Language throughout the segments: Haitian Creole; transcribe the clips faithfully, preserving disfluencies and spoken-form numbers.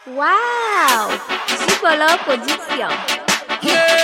Wow! Gigolo Production. Yeah.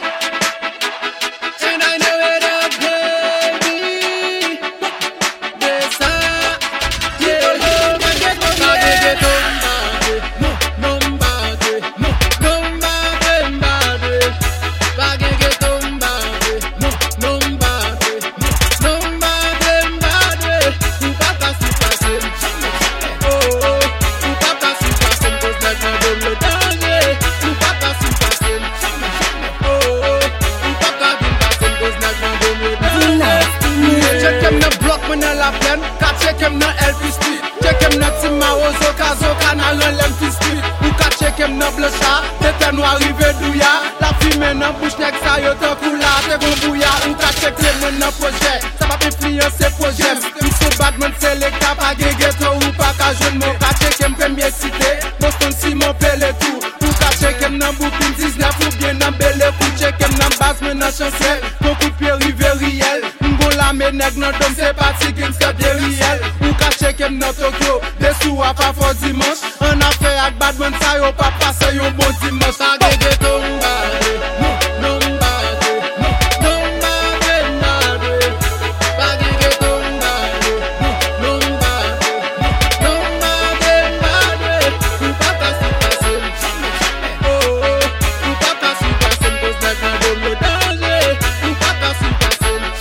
And I know it up, baby. Yes, I. Yeah, yeah, yeah, yeah, yeah. No, no, nobody, no, nobody, nobody. Bagay nobody, no, nobody, no, nobody, nobody. Ou pas passer, passer, oh, oh. Ou pas passer, passer, cause like my bomb le danger. Ou pas passer, passer, oh, oh. Ou pas passer, passer, cause like my bomb le danger. Check him the block when I la plaine. Ka check him the L P Street. Check him the Timao, Zoka, Zoka, na ren l'M P Street. Ou ka check him the Blocha. Tete noir rive douya. La fumée nan bouche nek sa yo te koula. Te gon bouya. Ou ka check him nan projet. Ça va influencer projet. Ou so bad man selecta. Pa ge ghetto ou pa ka jeune mo. Ka check him premier cité. Boston Simon pele tout. Ou ka check him nan Brooklyn dix-neuf. Ou bien nan Belle Kou. Check him nan base men nan chancel. Ton coup de pied rive riel. La me nèg nan dom c'est parti gangsta de riel. Ou ka check him nan Tokyo. Des sous a pas fort dimanche. En affaire ak bad man sa yo pa passe yon bon dimanche. A ge ghetto mbade. No, mbade. No, mbade, mbade. A ge ghetto mbade. No, mbade. No, mbade, mbade. Ou pa passe passe. Oh, oh. Ou pa passe passe. Cause like my bomb le danger. Ou pa passe passe.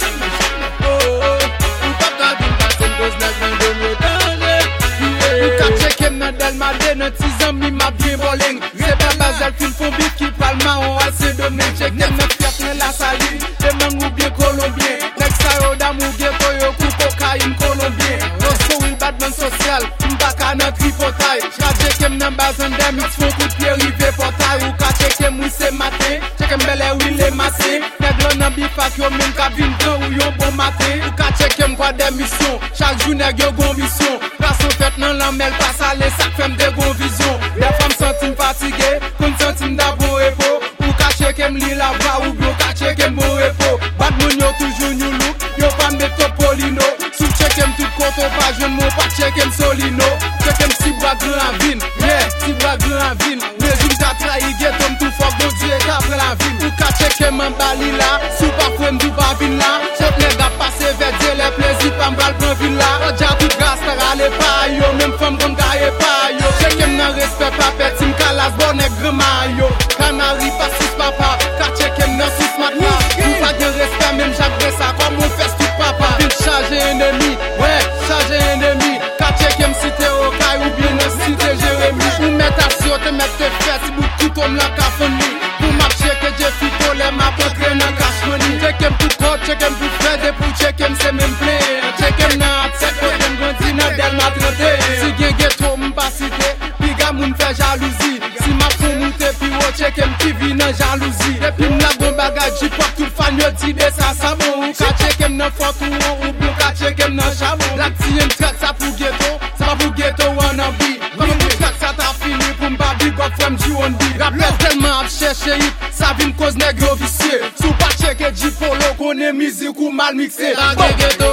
Delma de nan tizan mi ma bien bowling. C'est pas Basel film font bif qui parle marron à se donner. Check them nan fiat nan la saline. Dem nan ou bien colombien. Next sa yo dam ou ghetto yo kou cocaïne colombien. Roscoe will badman social. Mbaka nan tripotay. Ka check them nan bazan dem mix font coup de pied rive portail. Ou ka check them oui c'est matin. Check them belle oui les matin. Nèg lan nan bifak yo men ka vin grand ou yon bon matin. Ou ka check them quoi des missions. Chaque jour nèg yo gon mission. Grâce au fait nan l'amel passe à les sacs femme de gon vision. Des femmes sentim fatiguées, qu'on sentim d'abon repos. Ou ka check em li la bras ou bien ka check em bon repos. Bad moun yo toujours new look, yo pas met topolino. Sous check em tout koto pas jeune mon pas check em solino. Check em si bras grand vin, yeah, si bras grand vin. Résultat trahi get comme tout fuck bon Dieu qu'après la vie. Ou ka check em en bali là, sous pas frame du pas vin là. Check les gars passer vers Dieu les plaisirs pas m'bal prend vin là. Oja tout gas rale pas yo, même femme comme gaye pas yo. Check em nan respect pa petit m'kalas bon nèg grand mayo. Canary pas six papa, ka check em nan six matla. Ou pas de respect même Jacques Bressa comme on fait tout papa. Vite charger ennemi, ouais, charger ennemi. Ka check em cité au caille ou bien nan cité Jérémy. Ou mettre action te mettre te fait si bout tout comme la cafoni. Pour ma check que j'ai fito les ma potre nan cash money. Check em tout code, check em tout fait et pour check em c'est même plein. Check em nan set pour dem grandi nan Delma trente. Si gen ghetto m'pas cité, piga moun fait jalousie. Si ma fou monte pi wo check em qui vit nan jalousie. Depuis m'la gon bagage j'y pop tout fan yo ti de ça ça bon. Ou ka check em nan fort ou ou bien ka check em nan chabon. La ti em track ça pour ghetto, ça va pour ghetto wannabe. Comme on track ça t'a fini pour m'ba big up from G one B. Rappelle tellement ap chercher hit, ça vin cause nègre vicieux. Sou pa check et G polo connaît musique ou mal mixé. La ghetto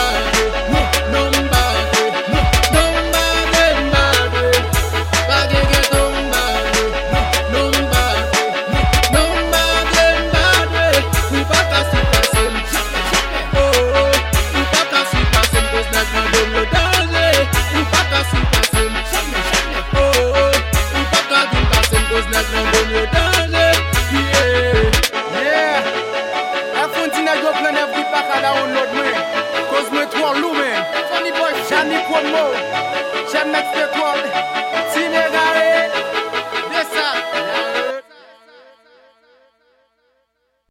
no no Johnny Promo, j'aime mettre tes toiles, Tinéra.